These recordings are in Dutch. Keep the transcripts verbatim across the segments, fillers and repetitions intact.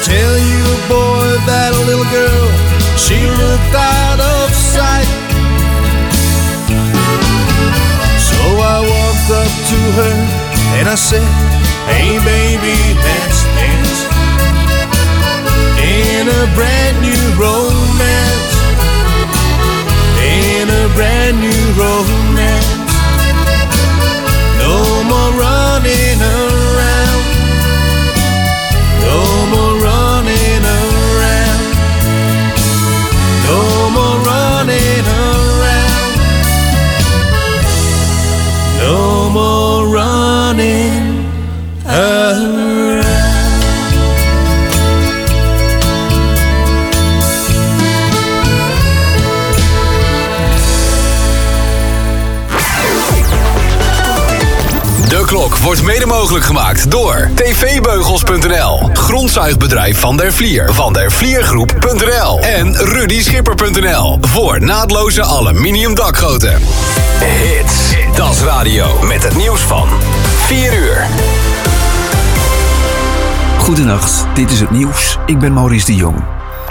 tell you, boy, that little girl, she looked out of sight. So I walked up to her and I said, hey baby, let's dance in a brand new romance, in a brand new romance. No more running around, no more running around, no more running around, no more running around. De klok wordt mede mogelijk gemaakt door T V Beugels punt n l, grondzuigbedrijf Van der Vlier, Van der Vliergroep punt n l en Rudy Schipper punt n l voor naadloze aluminium dakgoten. Hits, Das Radio met het nieuws van vier uur. Goedenacht, dit is het nieuws. Ik ben Maurice de Jong.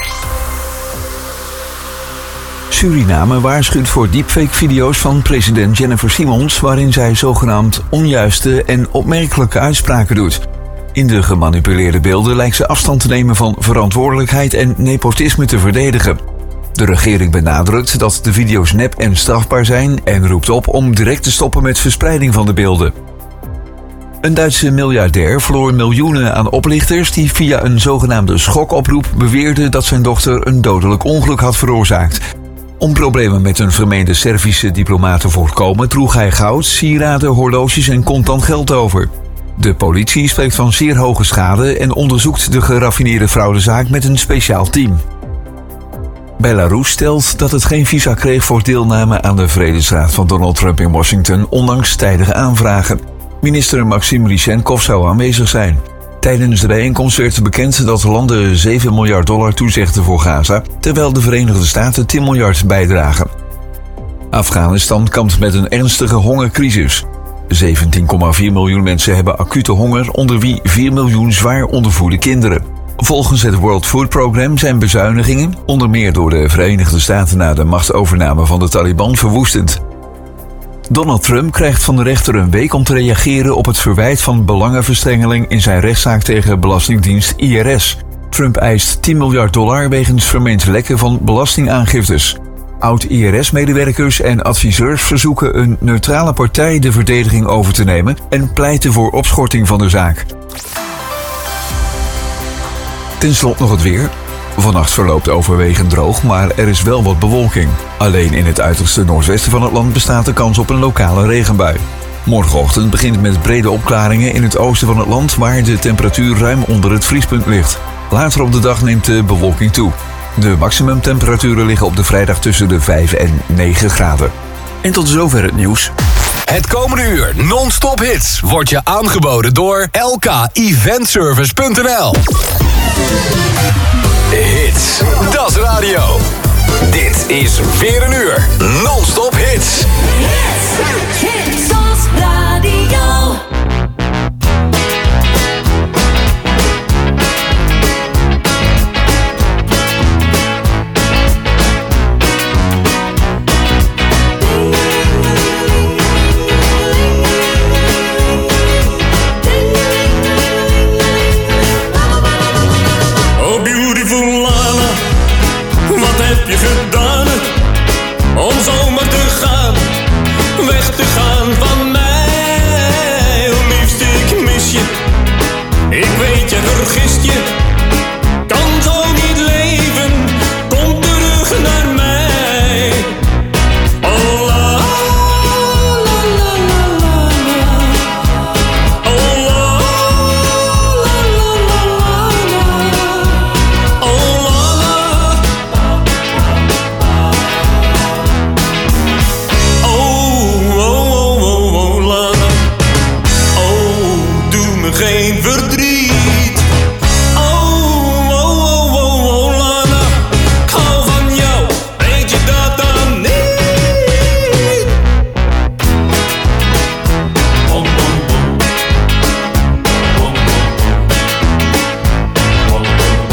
Suriname waarschuwt voor deepfake-video's van president Jennifer Simons, waarin zij zogenaamd onjuiste en opmerkelijke uitspraken doet. In de gemanipuleerde beelden lijkt ze afstand te nemen van verantwoordelijkheid en nepotisme te verdedigen. De regering benadrukt dat de video's nep en strafbaar zijn en roept op om direct te stoppen met verspreiding van de beelden. Een Duitse miljardair verloor miljoenen aan oplichters die via een zogenaamde schokoproep beweerden dat zijn dochter een dodelijk ongeluk had veroorzaakt. Om problemen met een vermeende Servische diplomaat te voorkomen droeg hij goud, sieraden, horloges en contant geld over. De politie spreekt van zeer hoge schade en onderzoekt de geraffineerde fraudezaak met een speciaal team. Belarus stelt dat het geen visa kreeg voor deelname aan de Vredesraad van Donald Trump in Washington, ondanks tijdige aanvragen. Minister Maxim Lysenkov zou aanwezig zijn. Tijdens de bijeenkomst werd bekend dat landen zeven miljard dollar toezegden voor Gaza, terwijl de Verenigde Staten tien miljard bijdragen. Afghanistan kampt met een ernstige hongercrisis. zeventien komma vier miljoen mensen hebben acute honger, onder wie vier miljoen zwaar ondervoede kinderen. Volgens het World Food Programme zijn bezuinigingen, onder meer door de Verenigde Staten na de machtsovername van de Taliban, verwoestend. Donald Trump krijgt van de rechter een week om te reageren op het verwijt van belangenverstrengeling in zijn rechtszaak tegen Belastingdienst I R S. Trump eist tien miljard dollar wegens vermeend lekken van belastingaangiftes. Oud-I R S-medewerkers en adviseurs verzoeken een neutrale partij de verdediging over te nemen en pleiten voor opschorting van de zaak. Ten slotte nog het weer. Vannacht verloopt overwegend droog, maar er is wel wat bewolking. Alleen in het uiterste noordwesten van het land bestaat de kans op een lokale regenbui. Morgenochtend begint met brede opklaringen in het oosten van het land, waar de temperatuur ruim onder het vriespunt ligt. Later op de dag neemt de bewolking toe. De maximumtemperaturen liggen op de vrijdag tussen de vijf en negen graden. En tot zover het nieuws. Het komende uur non-stop hits wordt je aangeboden door L K Event Service punt n l. Hits, Das Radio. Dit is weer een uur non-stop hits. Hits, hits, Das Radio. Om zomaar te gaan, weg te gaan van mij. Oh liefste, ik mis je. Ik weet je vergist je. Kan zo niet leven. Kom terug naar mij. Oh la la la la la la. Oh la la la la la. Oh la la. Geen verdriet. Oh, oh, oh, oh, oh, Lana. Ik hou van jou, weet je dat dan niet? Bom, bom, bom. Bom, bom, bom. Bom, bom,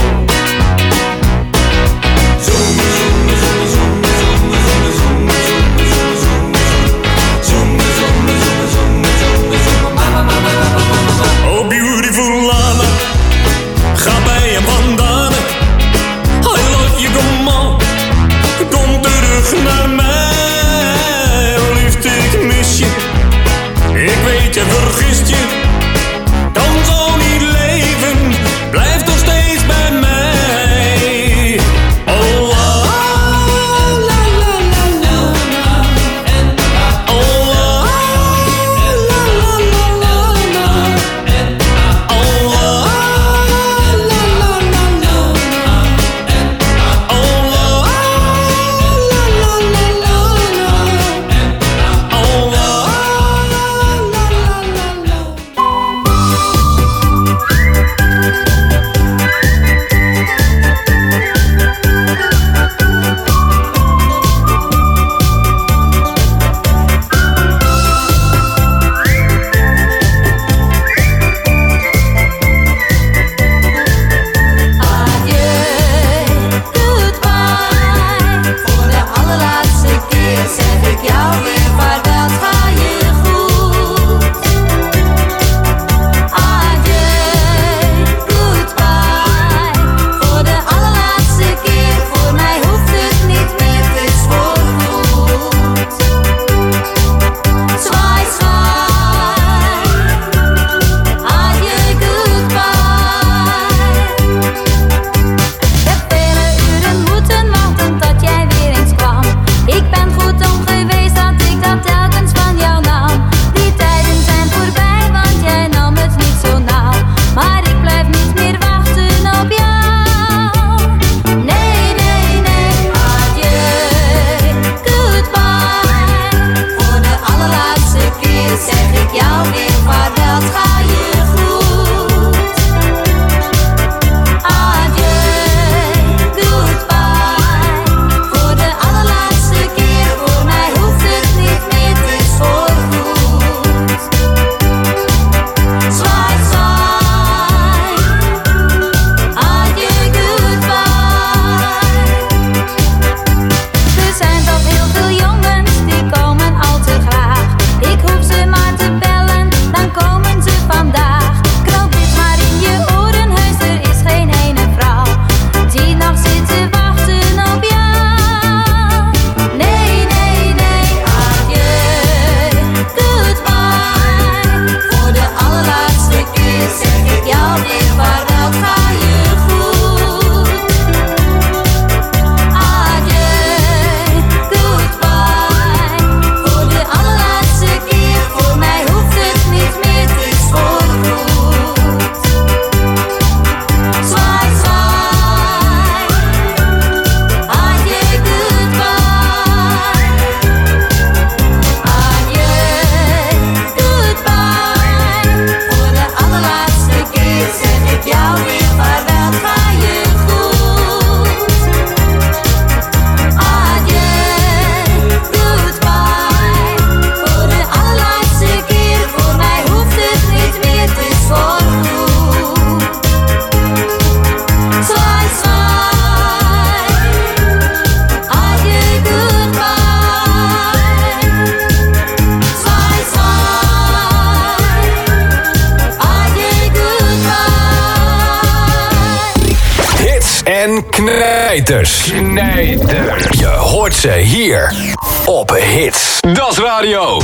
Knijters. Knijters. Je hoort ze hier op Hits. Das Radio.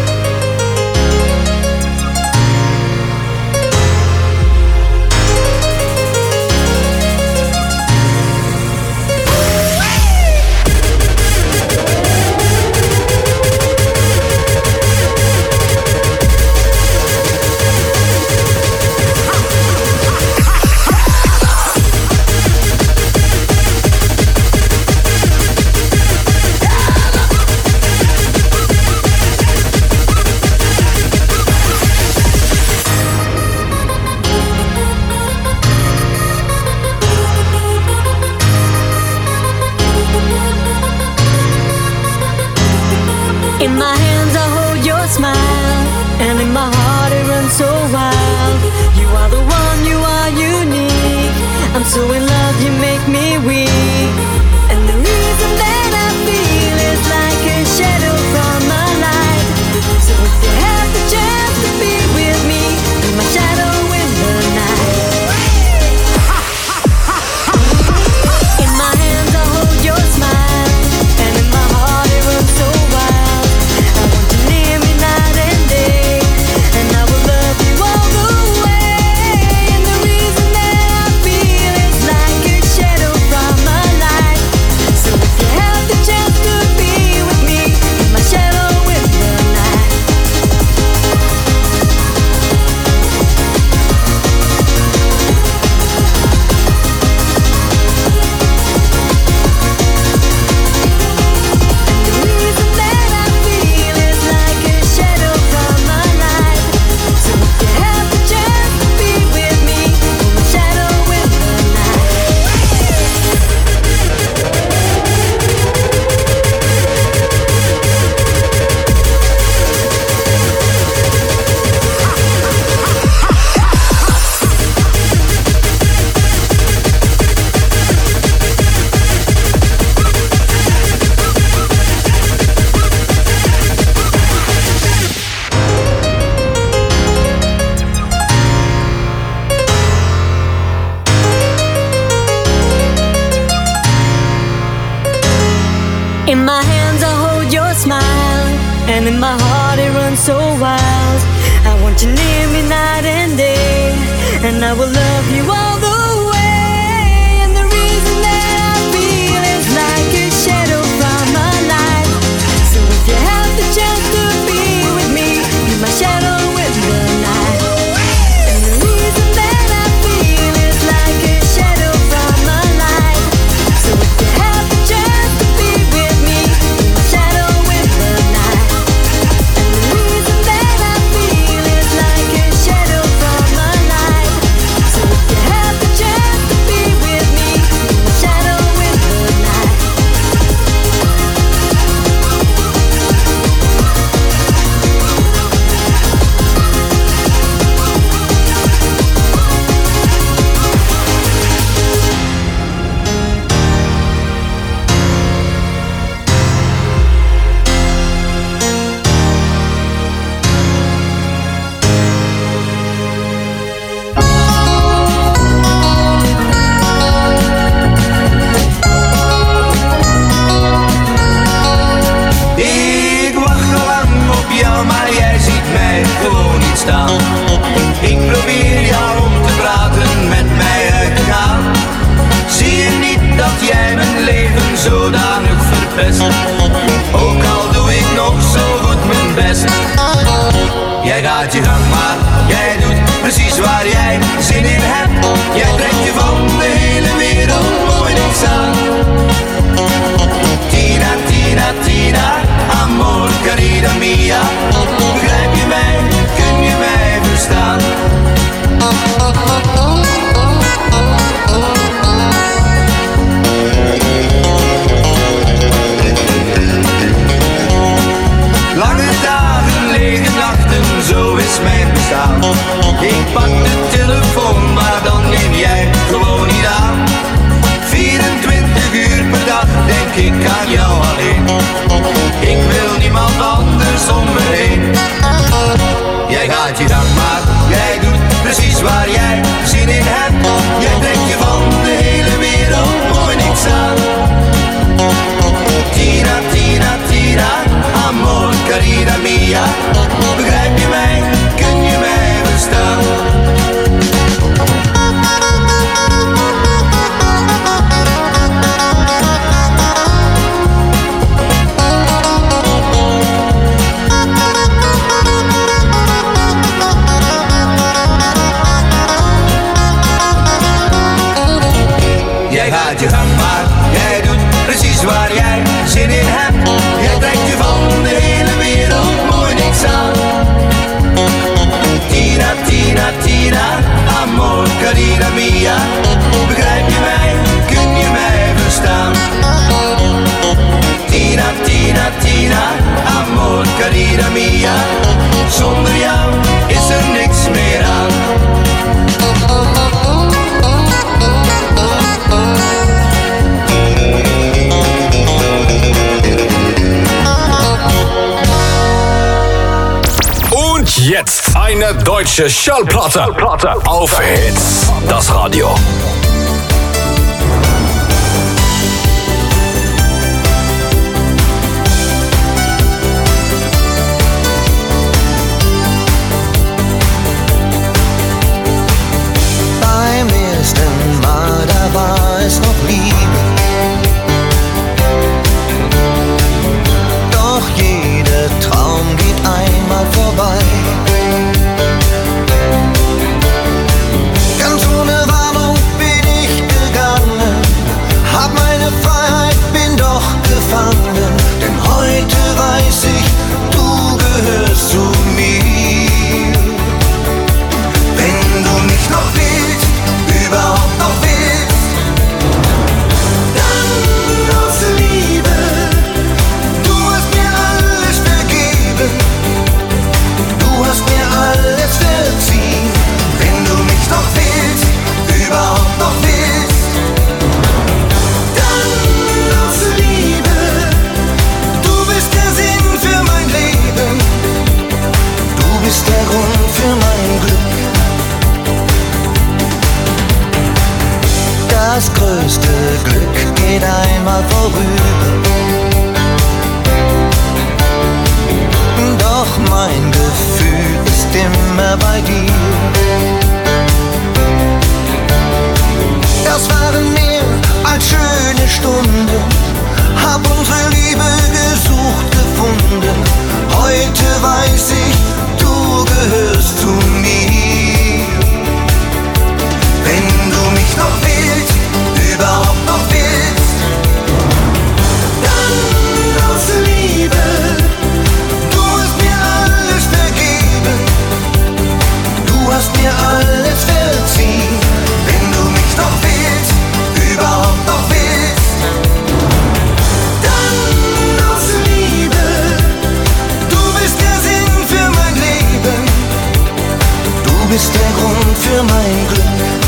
In my hands I hold your smile, and in my heart it runs so wild. You are the one, you are unique. I'm so in love, you make me weak. And the reason that I feel is like a shadow from my life. So if you have the chance to be with me, be my shadow in the night. In my hands I hold your smile, and in my heart it runs so wild. I want you near me night and day, and I will love you all the way. And the reason that I feel is like a shadow from my life. So if you have the chance to be with me, be my shadow in the night. And the reason that I feel is like a shadow from my life. So if you have the chance to be with me, be my shadow in the night. In my hands I hold your smile, and in my heart it runs so wild. I want you near me night and day, and I will love you all the way. And the reason that I feel is like a shadow from my life. So if you have the chance to be with me, be my shadow in the night. And the reason that I feel is like a shadow from my life. So if you have the chance to be with me, be my shadow in the night. And the reason that I feel is like a shadow from my life. So if you have Reine deutsche Schallplatte. Auf Hits, das Radio. Beim ersten Mal, da war es noch Liebe. Doch jeder Traum geht einmal vorbei. Ganz ohne Warnung bin ich gegangen, hab meine Freiheit, bin doch gefangen. Denn heute weiß ich, du gehörst zu mir. Wenn du mich noch willst, überhaupt noch willst, dann aus Liebe. Du hast mir alles vergeben, du hast mir alles verziehen. Wenn du mich noch willst, überhaupt noch willst, dann aus Liebe. Du bist der Sinn für mein Leben, du bist der Grund für mein Glück. Das größte Glück geht einmal vorüber. Doch mein Gefühl ist immer bei dir. Das waren mehr als schöne Stunden, hab unsere Liebe gesucht, gefunden. Heute weiß ich, du gehörst zu mir. Wenn du mich noch willst, überhaupt noch willst, dann aus Liebe. Du hast mir alles vergeben, du hast mir alles verziehen. Wenn du mich noch willst, überhaupt noch willst, dann aus Liebe. Du bist der Sinn für mein Leben, du bist der Grund für mein Glück.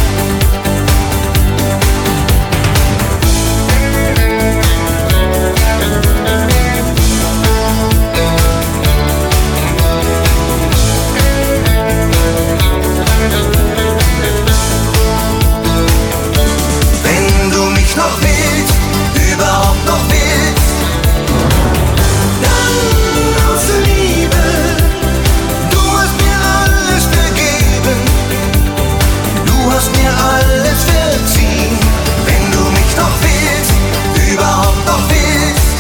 Wenn du mich noch willst, überhaupt noch willst, dann aus Liebe. Du hast mir alles vergeben, du hast mir alles verziehen. Wenn du mich noch willst, überhaupt noch willst,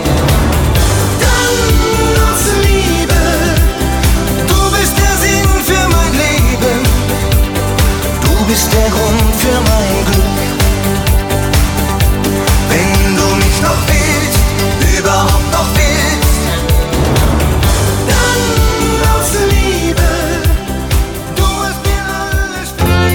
dann aus Liebe. Du bist der Sinn für mein Leben, du bist der Grund für mein Glück. Wenn du mich noch willst, überhaupt noch willst, dann aus Liebe. Du hast mir alles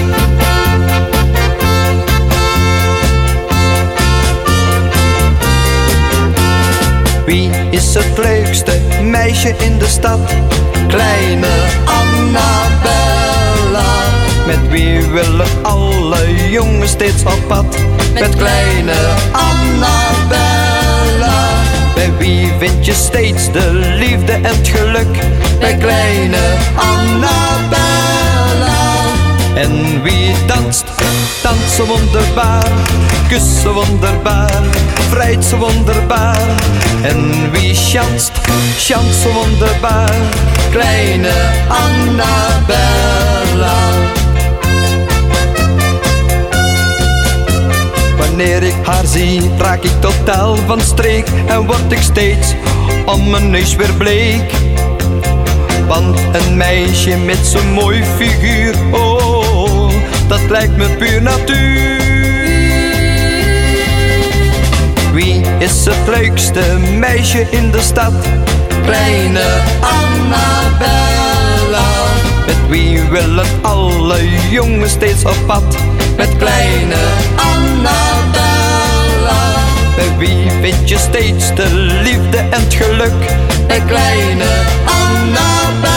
Wie is het leukste meisje in de stad? Kleine Annabella. Met wie willen alle jongens steeds op pad? Met kleine Annabella. Bij wie vind je steeds de liefde en het geluk? Bij kleine Annabella. En wie danst, danst zo wonderbaar, kust zo wonderbaar, vrijt zo wonderbaar. En wie chanst, chanst zo wonderbaar, kleine Annabella. Wanneer ik haar zie, raak ik totaal van streek en word ik steeds om mijn neus weer bleek. Want een meisje met zo'n mooi figuur, oh, dat lijkt me puur natuur. Wie is het leukste meisje in de stad? Kleine Annabella. Met wie willen alle jongens steeds op pad? Met kleine Annabella. Bij wie vind je steeds de liefde en het geluk? Bij kleine Annabella.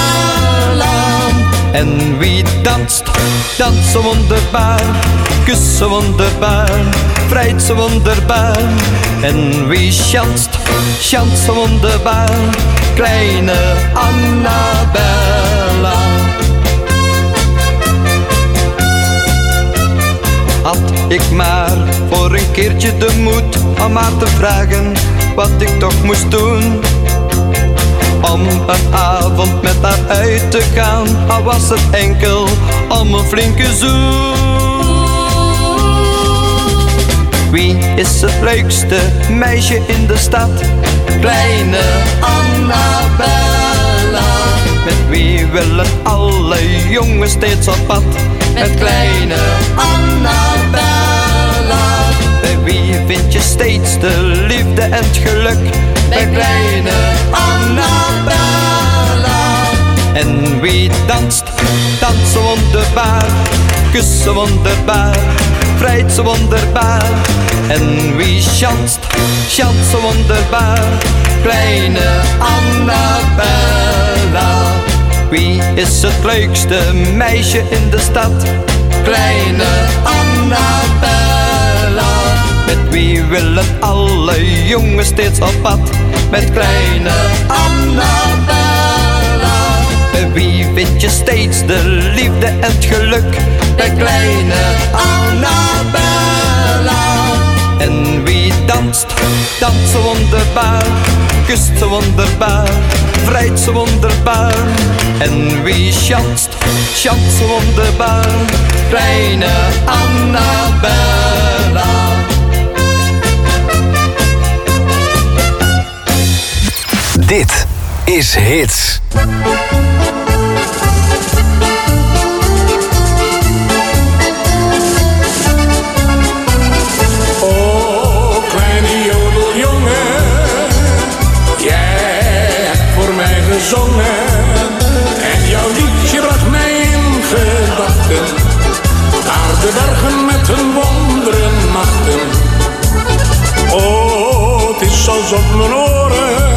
En wie danst, danst zo wonderbaar, kust zo wonderbaar, vrijt zo wonderbaar. En wie chanst, chanst zo wonderbaar, kleine Annabella. ik maar voor een keertje de moed om haar te vragen wat ik toch moest doen. Om een avond met haar uit te gaan, al was het enkel om een flinke zoen. Wie is het leukste meisje in de stad? Kleine Annabella. Met wie willen alle jongens steeds op pad? Met kleine Annabella. Bij wie vind je steeds de liefde en het geluk? Bij kleine Annabella. En wie danst, danst zo wonderbaar, kust zo wonderbaar, vrijt zo wonderbaar. En wie chanst, chant zo wonderbaar, kleine Annabella. Wie is het leukste meisje in de stad? Kleine Annabella. Met wie willen alle jongens steeds op pad? Met kleine Annabella. Bij wie vind je steeds de liefde en het geluk? Bij kleine Annabella. En wie danst, danst zo wonderbaar, kust zo wonderbaar, vrijt zo wonderbaar. En wie chanst, chant zo wonderbaar, kleine Annabella. Dit is Hits. Gezongen en jouw liedje bracht mij in gedachten naar de bergen met hun wonderen nachten. Oh, het is alsof mijn oren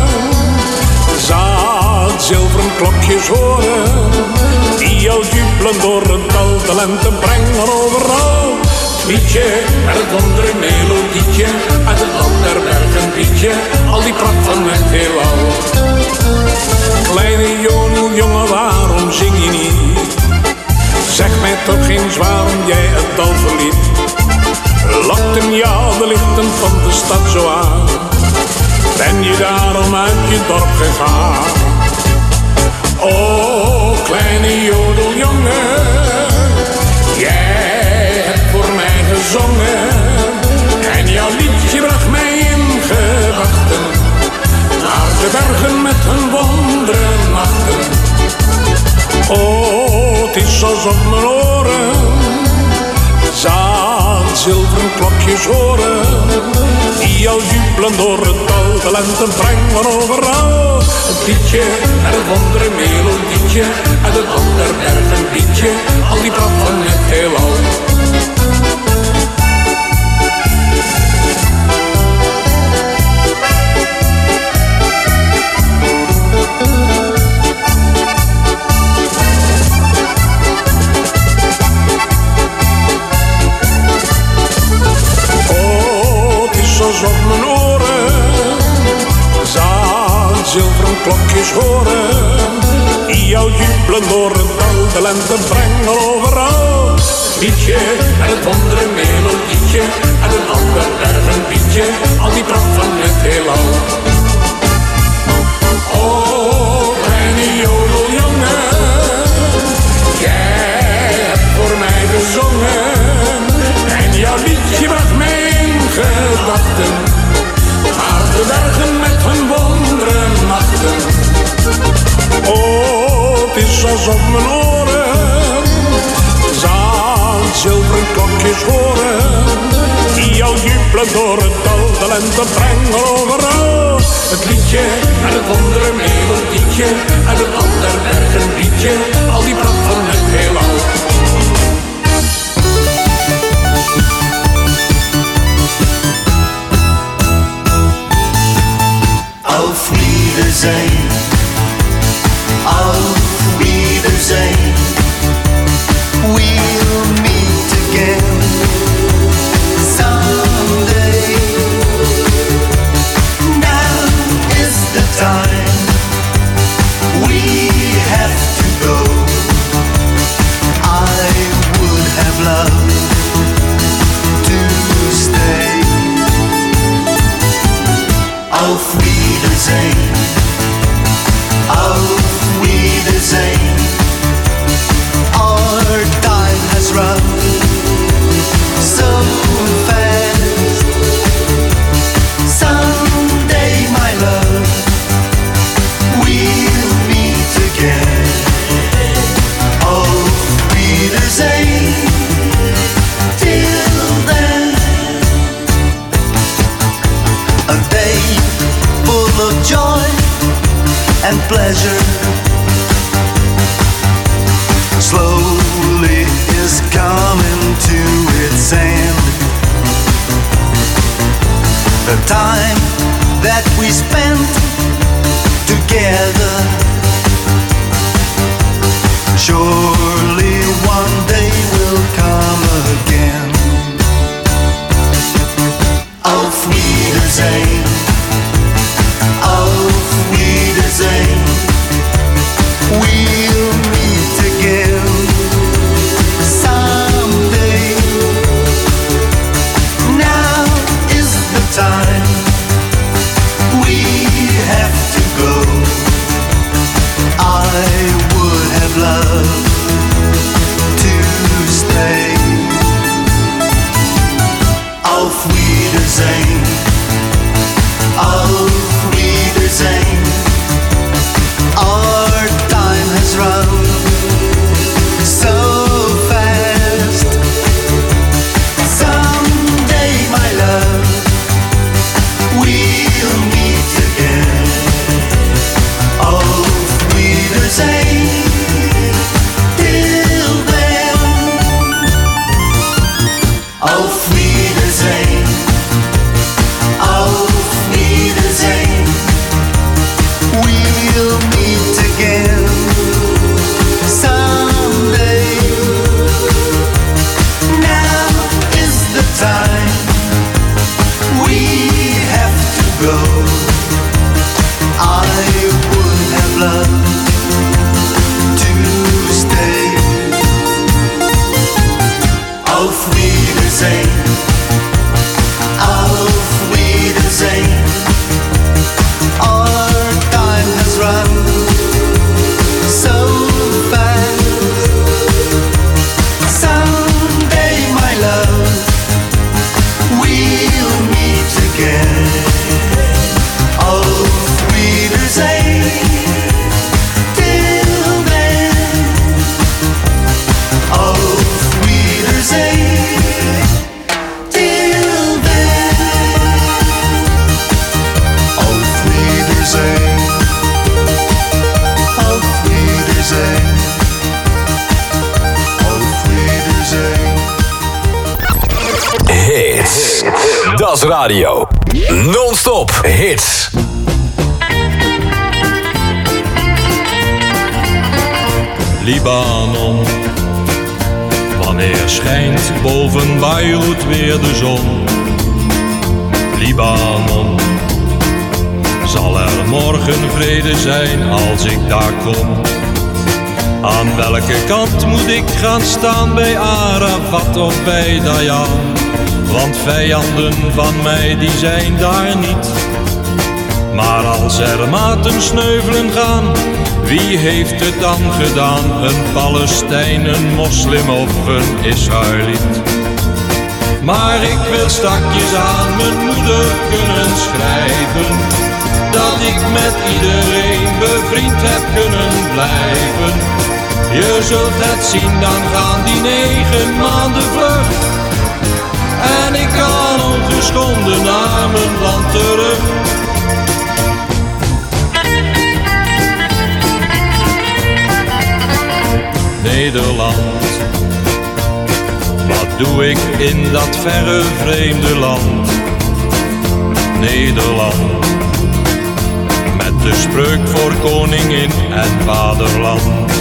zaad zilveren klokjes horen, die al jubelen door het dal, de lente brengen overal. Liedje met het wondere melodietje, uit het land der bergen liedje, al die pracht van het heelal. Kleine jonel, jongen, waarom zing je niet? Zeg mij toch eens waarom jij het dal verliet. Lokten jou de lichten van de stad zo aan? Ben je daarom uit je dorp gegaan? Oh, kleine jodeljongen, jij hebt voor mij gezongen en jouw liedje bracht mij in gedachten naar de bergen met hun wonderen nachten. Oh, het is alsof mijn oren zaad zilveren klokjes horen, die al jubelen door het dal, de lente brengen overal. Het liedje en het wondere melodietje, uit het land der bergen liedje, al die pracht van het heelal. Alsof mijn oren zaad zilveren klokjes horen, die jou jubelen door het dal, de lente brengen overal. Liedje en het wondere melodietje, en een ander bergen liedje, al die pracht van het heelal. Oh, kleine jodeljongen, jij hebt voor mij gezongen en jouw liedje bracht mij in gedachten naar de bergen met hun wonderen nachten. Oh, het is alsof mijn oren zaad zilveren klokjes horen, die al jubelen door het dal, de lente brengen overal. Het liedje en het wondere melodietje, en het ander bergen liedje, al die pracht van het heelal. Auf Wiedersehen, auf Wiedersehen, we'll meet again someday. Now is the time we Auf Wiedersehen, auf Wiedersehen. Our time has run so fast. Someday, my love, we'll meet again. Auf Wiedersehen. Till then, a day full of joy and pleasure slowly is coming to its end. The time that we spent together surely one day will come again. Auf Wiedersehen, auf Wiedersehen. We'll meet again someday. Now is the time we have to go. I would have loved to stay. Auf Wiedersehen, auf Wiedersehen. Our time has run so fast. Someday, my love, we'll meet again. Auf Wiedersehen. Till then, auf Wiedersehen, auf Wiedersehen. We'll meet again someday. Now is the time we have to go. I would have loved to stay. Auf Wiedersehen, auf Wiedersehen. Our time has run so fast. Someday, my love, we'll meet again. Auf Wiedersehen. Till then, auf Wiedersehen. Till then, auf Wiedersehen. Auf Wiedersehen. Auf Wiedersehen. Hits. Das Radio. Non-stop hits. Libanon. Wanneer schijnt boven Beirut weer de zon? Libanon. Zal er morgen vrede zijn als ik daar kom? Aan welke kant moet ik gaan staan, bij Arafat of bij Dayan? Want vijanden van mij die zijn daar niet. Maar als er maten sneuvelen gaan, wie heeft het dan gedaan? Een Palestijn, een moslim of een Israëliet? Maar ik wil stakjes aan mijn moeder kunnen schrijven, dat ik met iedereen bevriend heb kunnen blijven. Je zult het zien, dan gaan die negen maanden vlug. En ik kan ongeschonden naar mijn land terug. Nederland, wat doe ik in dat verre vreemde land? Nederland, met de spreuk voor koningin en vaderland.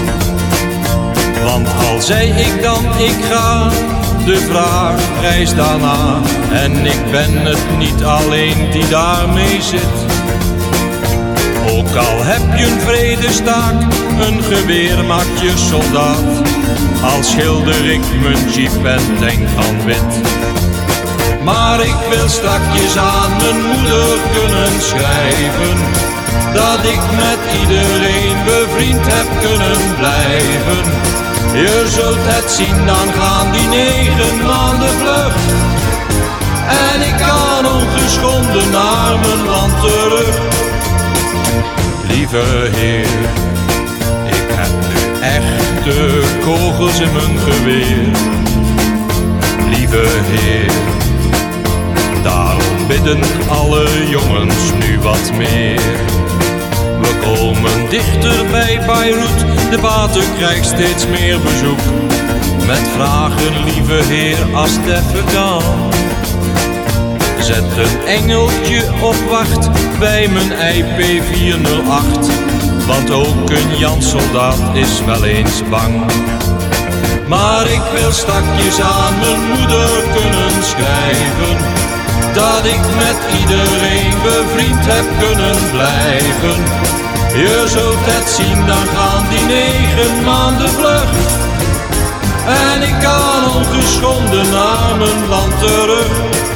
Want al zei ik dan ik ga, de vraag rijst daarna. En ik ben het niet alleen die daarmee zit. Ook al heb je een vredestaak, een geweer maakt je soldaat. Al schilder ik mijn jeep en tank van wit. Maar ik wil strakjes aan mijn moeder kunnen schrijven dat ik met iedereen bevriend heb kunnen blijven. Je zult het zien, dan gaan die negen maanden vlug. En ik kan ongeschonden naar mijn land terug. Lieve Heer, ik heb nu echte kogels in mijn geweer. Lieve Heer, daarom bidden alle jongens nu wat meer. We komen dichter bij Beirut, de pater krijgt steeds meer bezoek. Met vragen, lieve Heer, als het even kan. Zet een engeltje op wacht bij mijn I P vier nul acht. Want ook een Jan-soldaat is wel eens bang. Maar ik wil stakjes aan mijn moeder kunnen schrijven dat ik met iedereen bevriend heb kunnen blijven. Je zult het zien, dan gaan die negen maanden vlug. En ik kan ongeschonden naar mijn land terug.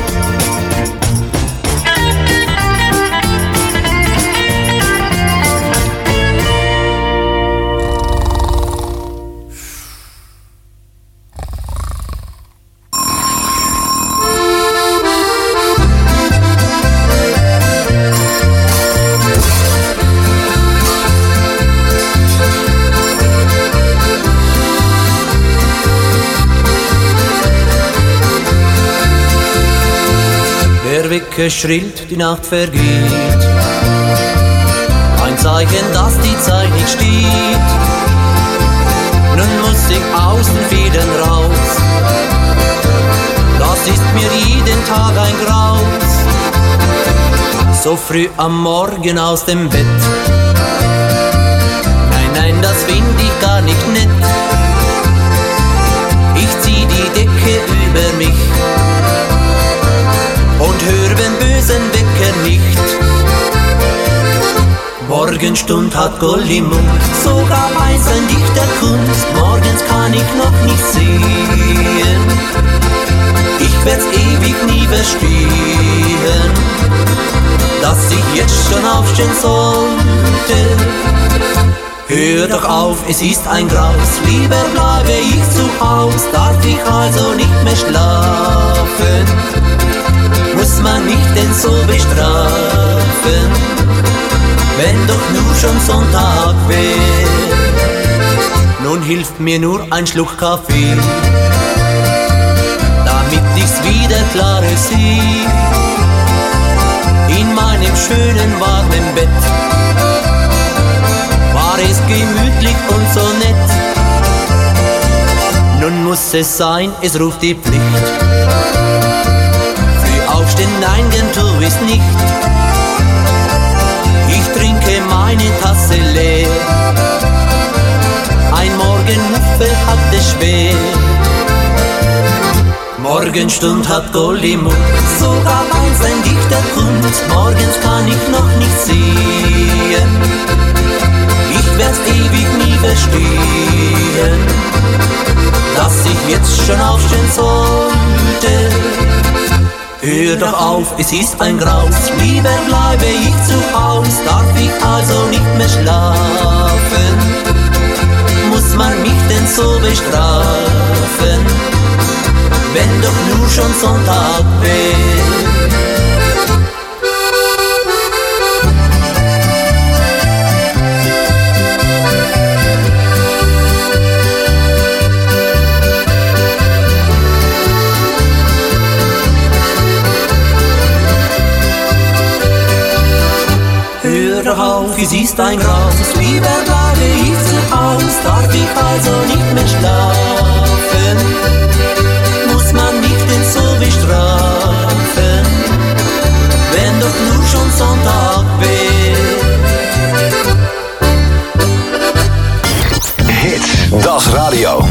Wicke schrillt, die Nacht vergeht. Ein Zeichen, dass die Zeit nicht steht. Nun muss ich aus den Federn raus. Das ist mir jeden Tag ein Graus. So früh am Morgen aus dem Bett. Nein, nein, das find ich gar nicht nett. Ich zieh die Decke über mich und hör den bösen Wecker nicht. Morgenstund hat Gold im Mund, sogar weiß ein Dichter Kunst. Morgens kann ich noch nicht sehen, ich werd's ewig nie verstehen, dass ich jetzt schon aufstehen sollte. Hör doch auf, es ist ein Graus, lieber bleibe ich zu Haus. Darf ich also nicht mehr schlafen, muss man mich denn so bestrafen, wenn doch nur schon Sonntag wär. Nun hilft mir nur ein Schluck Kaffee, damit ich's wieder klarer seh. In meinem schönen warmen Bett war es gemütlich und so nett. Nun muss es sein, es ruft die Pflicht. Aufstehen, nein, denn tu es nicht. Ich trinke meine Tasse leer. Ein Morgenmuffel hat es schwer. Morgenstund hat Gold im Mund, sogar weiß ein Dichter Kunst. Morgens kann ich noch nicht sehen, ich werd's ewig nie verstehen, dass ich jetzt schon aufstehen sollte. Hör doch auf, es ist ein Graus, lieber bleibe ich zu Haus. Darf ich also nicht mehr schlafen, muss man mich denn so bestrafen, wenn doch nur schon Sonntag wär. Es ist ein Graus, lieber bleibe ich zu Haus. Darf ich also nicht mehr schlafen, muss man mich denn so bestrafen, wenn doch nur schon Sonntag wär. Hits, das Radio.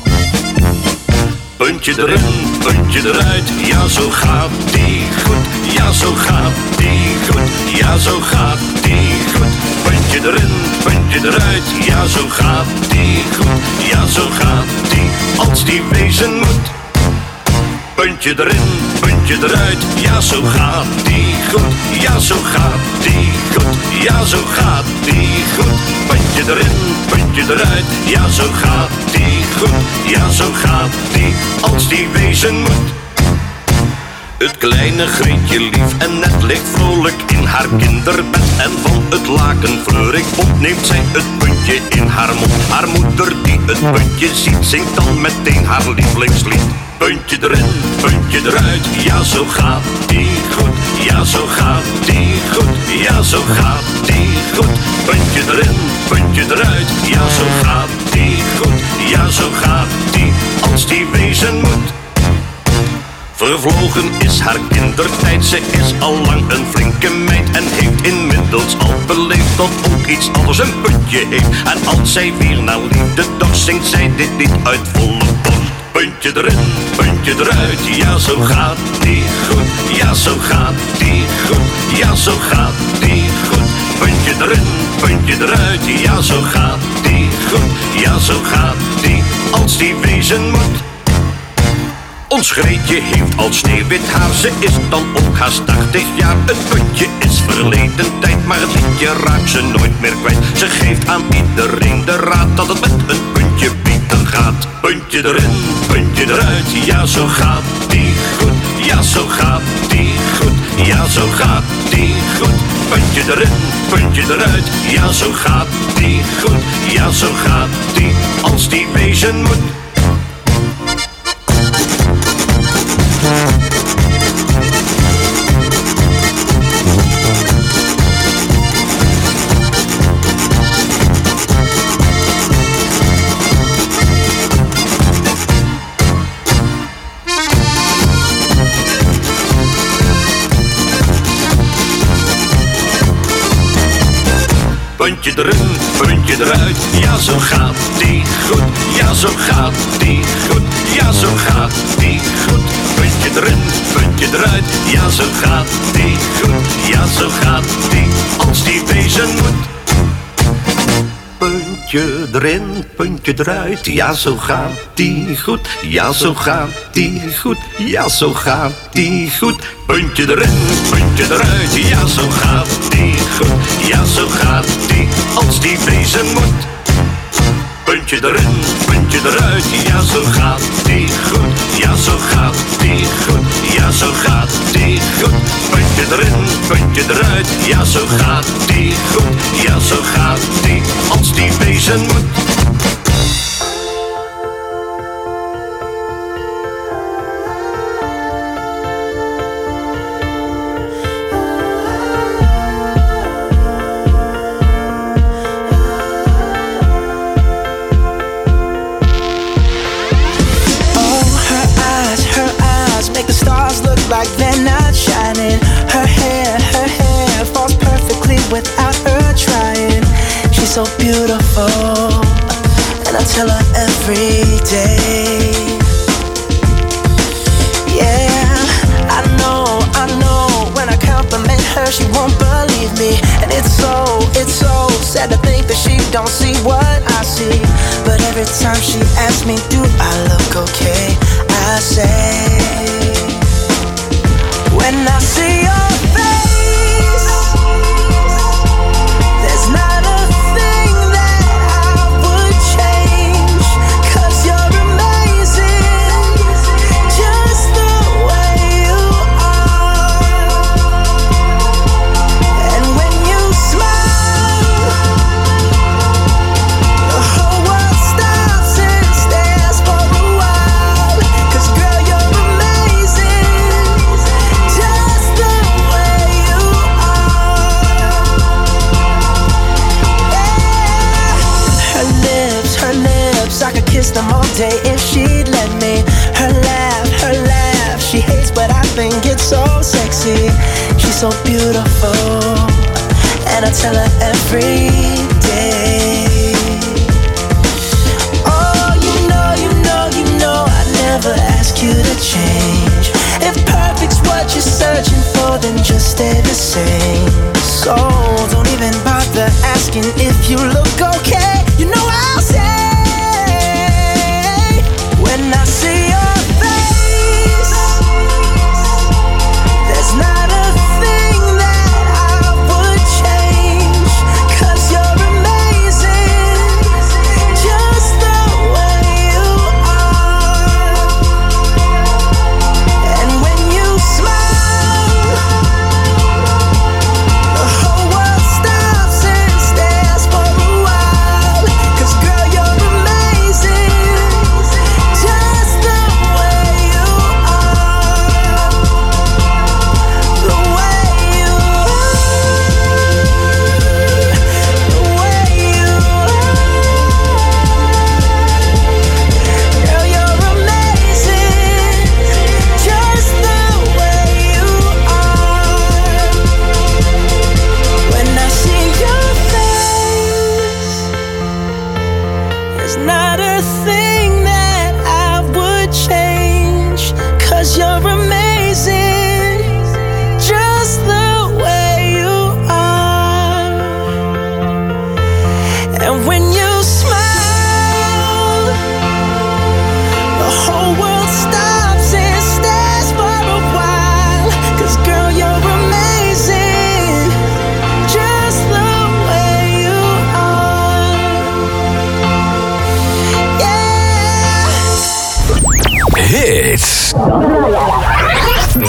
Puntje erin, puntje eruit, ja zo gaat die goed. Ja zo gaat die goed, ja zo gaat die goed. Puntje erin, puntje eruit, ja zo gaat die goed. Ja zo gaat die, als die wezen moet. puntje erin, puntje eruit. Ja, zo gaat die goed. Ja, zo gaat die goed. Ja, zo gaat die goed. Puntje erin, puntje eruit. Ja, zo gaat die goed. Ja, zo gaat die als die wezen moet. Het kleine Grietje lief en net ligt vrolijk in haar kinderbed. En van het laken fleurig bont neemt zij het puntje in haar mond. Haar moeder die het puntje ziet, zingt dan meteen haar lievelingslied. Puntje erin, puntje eruit, ja zo gaat die goed. Ja zo gaat die goed, ja zo gaat die goed. Puntje erin, puntje eruit, ja zo gaat die goed. Ja zo gaat die als die wezen moet. Vervlogen is haar kindertijd, ze is al lang een flinke meid. En heeft inmiddels al beleefd dat ook iets anders een puntje heeft. En als zij weer naar liefde dacht, zingt zij dit lied uit volle borst. Puntje erin, puntje eruit, ja zo gaat die goed. Ja zo gaat die goed, ja zo gaat die goed. Puntje erin, puntje eruit, ja zo gaat die goed. Ja zo gaat die als die wezen moet. Ons Greetje heeft al sneeuwwit haar, ze is dan ook haast tachtig jaar. Het puntje is verleden tijd, maar het liedje raakt ze nooit meer kwijt. Ze geeft aan iedereen de raad dat het met een puntje beter gaat. Puntje erin, puntje eruit, ja zo gaat die goed. Ja zo gaat die goed, ja zo gaat die goed. Puntje erin, puntje eruit, ja zo gaat die goed. Ja zo gaat die als die wezen moet. Puntje erin, puntje eruit, ja zo gaat die goed. Ja zo gaat die goed, ja zo gaat die goed. Puntje erin, puntje eruit, ja zo gaat die goed. Ja zo gaat die als die wezen moet. Puntje erin, puntje eruit, ja zo gaat die goed. Ja zo gaat die goed, ja zo gaat die goed. Puntje erin, puntje eruit, ja zo gaat die goed. Ja zo gaat die als die wezen moet. Puntje erin, puntje eruit, ja zo gaat die goed. Ja zo gaat die goed, ja zo gaat die goed. Puntje erin, puntje eruit, ja zo gaat die goed. Ja zo gaat die als die wezen moet. Like they're not shining. Her hair, her hair falls perfectly without her trying. She's so beautiful, and I tell her every day. Yeah, I know, I know. When I compliment her, she won't believe me, and it's so, it's so sad to think that she don't see what I see. But every time she asks me, do I look okay? I say, when I see your face, there's not a thing that I would change. 'Cause you're amazing, just the way you are. And when you smile, the whole world stops and stares for a while. 'Cause girl, you're amazing, just the way you are. Yeah. Her lips, her lips, I could kiss them all day if she'd let me. Her laugh, her laugh, she hates but I think it's so sexy. She's so beautiful, and I tell her every day. Oh, you know, you know, you know I never ask you to change. If perfect's what you're searching for, then just stay the same. So don't even bother asking if you look okay. You know I'll say, when I see your face,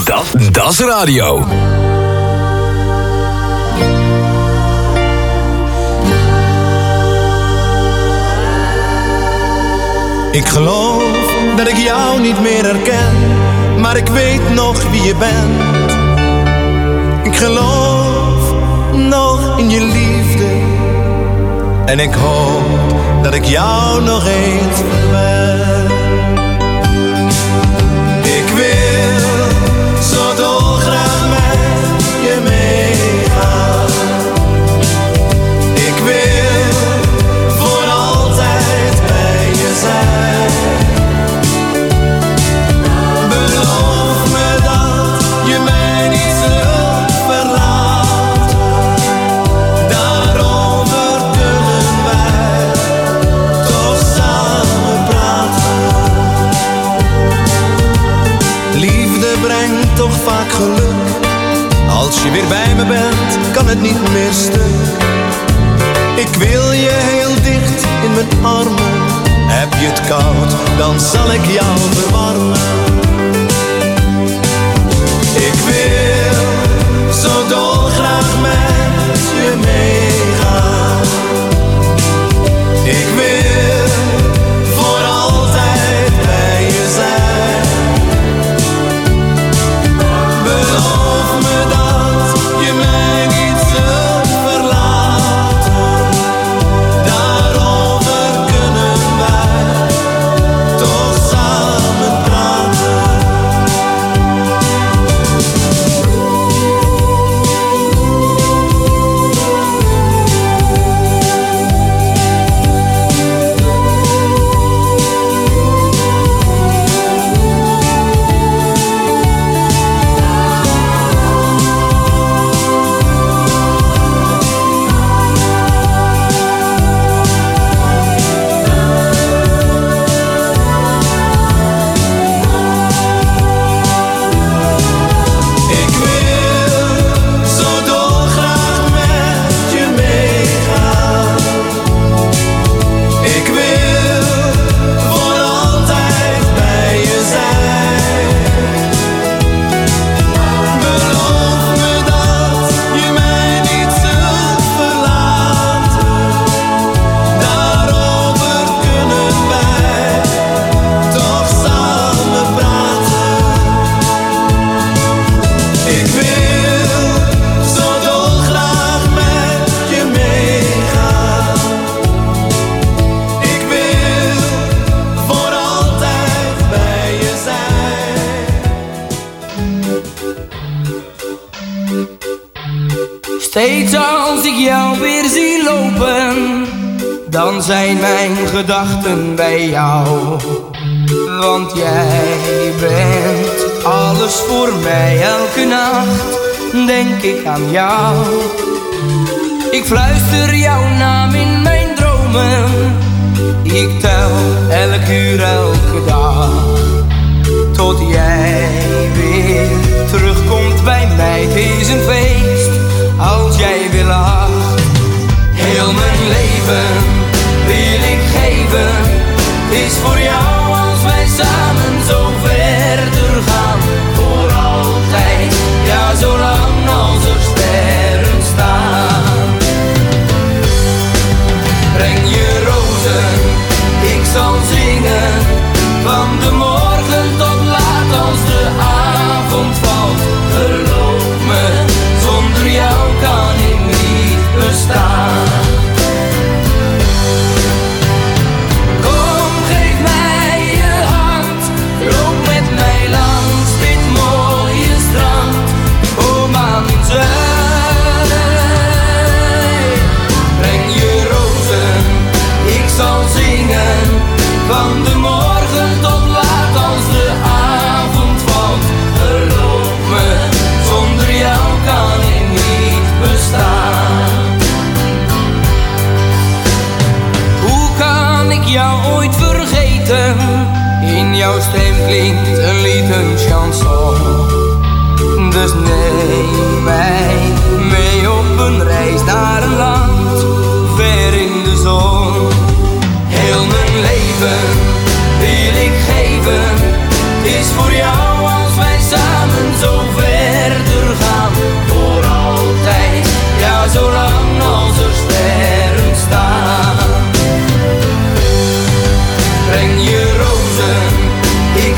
Dat, dat is radio. Ik geloof dat ik jou niet meer herken, maar ik weet nog wie je bent. Ik geloof nog in je liefde en ik hoop dat ik jou nog eens verwen. Ik wil zo dolgraag met je meegaan. Ik wil voor altijd bij je zijn. Beloof me dat je mij niet zult verlaten. Daarover kunnen wij toch samen praten. Liefde brengt toch vaak geluk. Als je weer bij me bent, kan het niet meer stuk. Ik wil je heel dicht in mijn armen. Heb je het koud, dan zal ik jou verwarmen. Ik wil zo dolgraag met je meegaan. Ik wil voor altijd bij je zijn. Beloof me dat je mij niet zult verlaten. Daarover kunnen wij toch samen praten. Ik wil zo dolgraag met je meegaan. Ik wil voor altijd bij je zijn. Beloof me dat je mij niet zult verlaten. Daarover kunnen wij toch samen praten. Ik wil zo dolgraag met je meegaan. Ik wil voor altijd bij je zijn. Steeds als ik jou weer zie lopen, dan zijn mijn gedachten bij jou. Want jij bent alles voor mij, elke nacht denk ik aan jou. Ik fluister jouw naam in mijn dromen, ik tel elk uur, elke dag. Tot jij weer terugkomt bij mij, het is een feest als jij weer lacht. Heel mijn leven wil ik geven, is voor jou als wij samen zo verder gaan. Voor altijd, ja zolang als er sterren staan. Breng je rozen, ik zal zingen, van de morgen tot laat als de avond.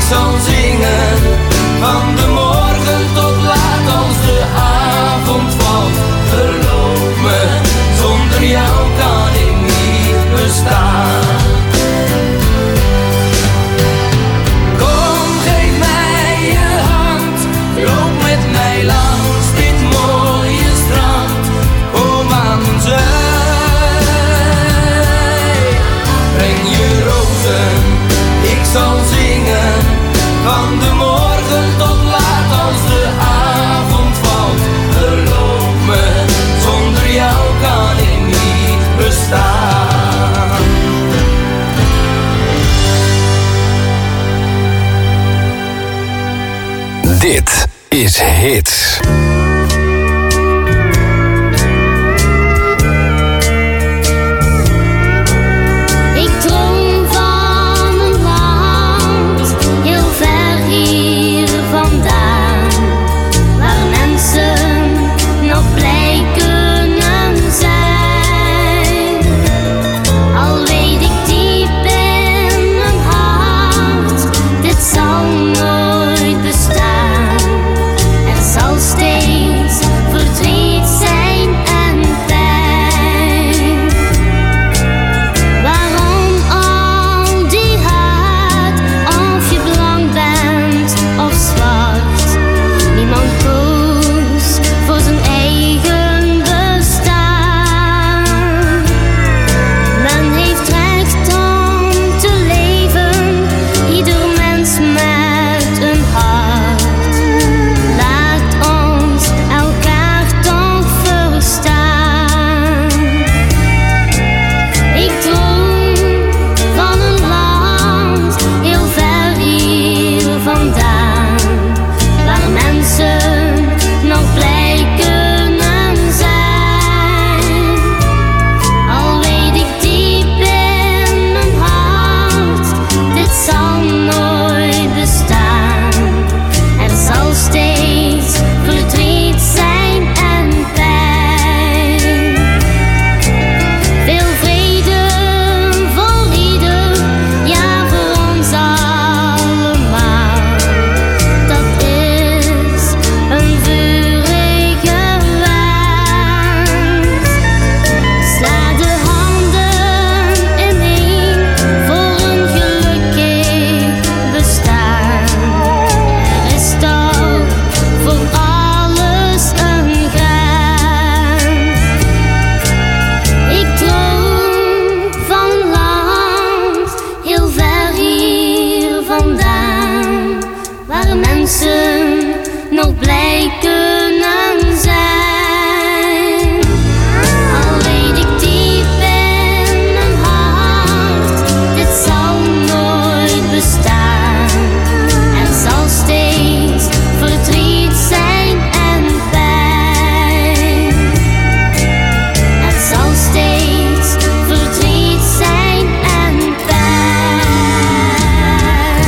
zal zingen van de morgen tot laat als de avond valt. Geloof me, zonder jou kan ik niet bestaan. Kom, geef mij je hand, loop met mij langs dit mooie strand. Kom aan zee, breng je rozen, ik zal zingen van de morgen tot laat als de avond valt. Geloof me, zonder jou kan ik niet bestaan. Dit is Hits. Ik droom van een land heel ver hier vandaan, waar mensen nog blij kunnen zijn. Al weet ik diep in mijn hart, dit zal nooit bestaan. Er zal steeds verdriet zijn en pijn. Waarom al die haat, of je blank bent of zwart? Niemand koos voor zijn eigen bestaan. Men heeft recht om te leven, ieder mens met een hart. Laat ons elkaar toch verstaan. Ik droom van een land heel ver hier vandaan, waar mensen nog blij kunnen zijn. Al weet ik diep in mijn hart, dit zal nooit bestaan. Er zal steeds verdriet zijn en pijn. Veel vrede voor ieder, ja voor ons allemaal. Dat is een vurige wens. Sla de handen ineen voor een gelukkig bestaan. Er is toch voor alles een grens. Ik droom van een land heel ver hier vandaan, waar mensen nog blij kunnen zijn. Al weet ik diep in mijn hart, dit zal nooit bestaan. Er zal steeds verdriet zijn en pijn. Er zal steeds verdriet zijn en pijn.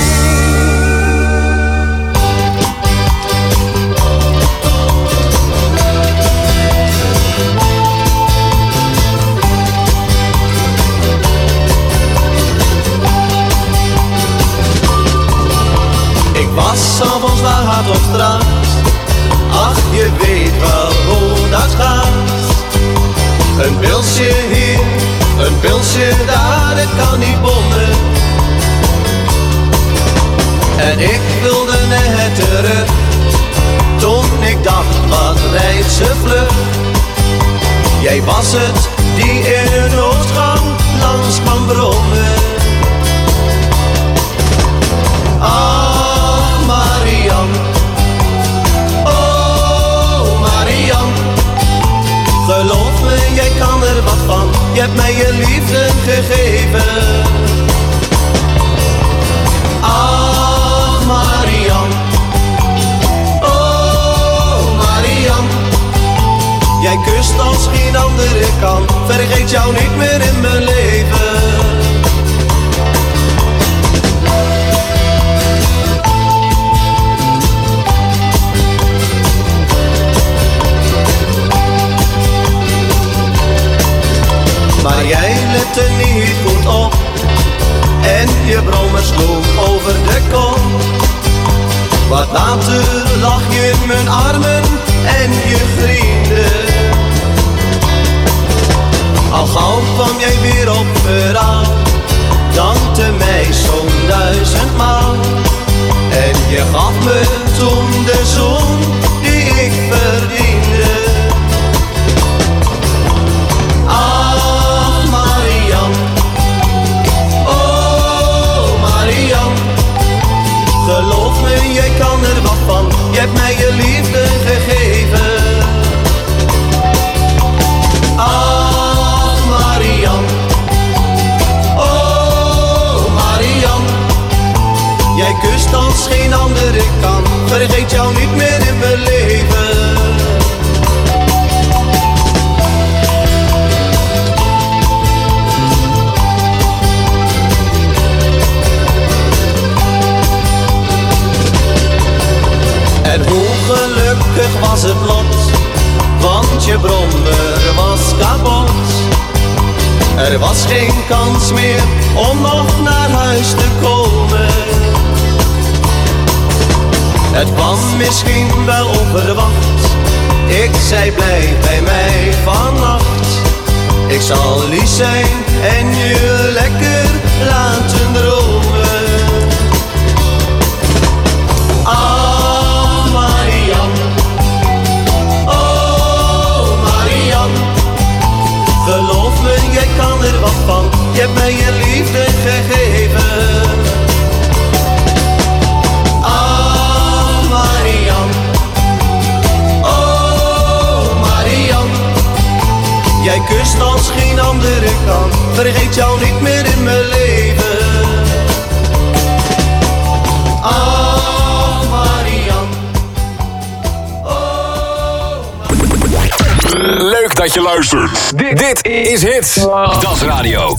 Ik was 's avonds laat op straat. Ach, je weet wel hoe dat gaat. Een pilsje hier, een pilsje daar, het kan niet bonden. En ik wilde net terug, toen ik dacht, wat rijdt ze vlug. Jij was het die in een hoofdgang langs kwam brommen. Ach, Marian, oh Marian, geloof me, jij kan er wat van, je hebt mij je liefde gegeven. Ach, Marian, oh Marian, jij kust als geen andere kan. Later lag je in mijn armen en je vrienden. Al gauw kwam jij weer op verhaal, dankte mij zo'n duizendmaal. En je gaf me toen de zoen die ik verdiende. Ach Marian, oh Marian, geloof me, jij kan er wat van, je hebt mij je liefde gegeven. Ach Marian, oh Marian, jij kust als geen andere kan, vergeet jou niet meer in mijn leven. En hoe gelukkig was het lot, want je brommer was kapot. Er was geen kans meer om nog naar huis te komen. Het kwam misschien wel onverwacht, ik zei blijf bij mij vannacht. Ik zal lief zijn en je lekker laten dromen. Ah Marian, oh Marian, geloof me, jij kan er wat van, je hebt mij je liefde gegeven. Jij kust als geen andere kan, vergeet jou niet meer in mijn leven. Ah, Marian. Oh, Marian. Leuk dat je luistert. Dit, dit is Hits. Dat is radio.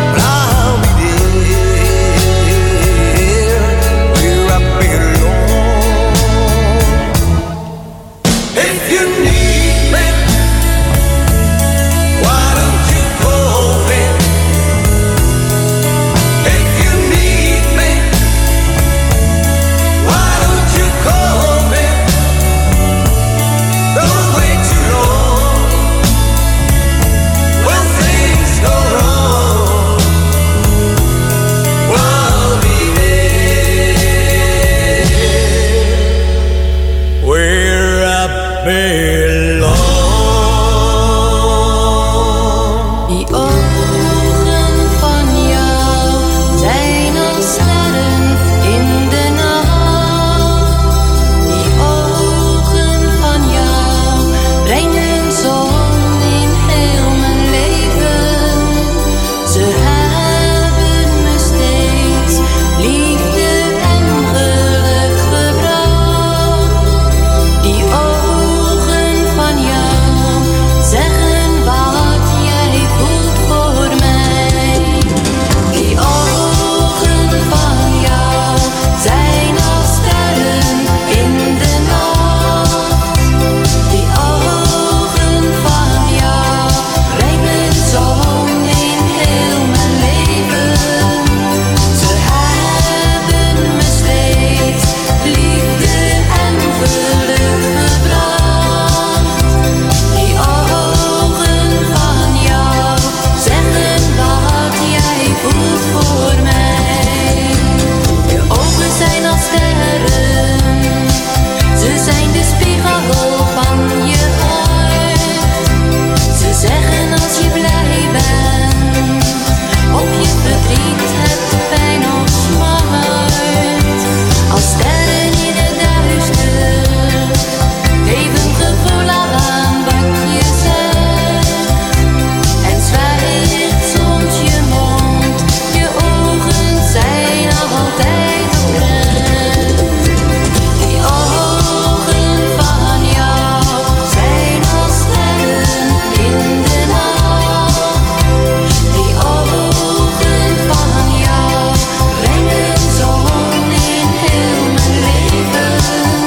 Where I belong. weer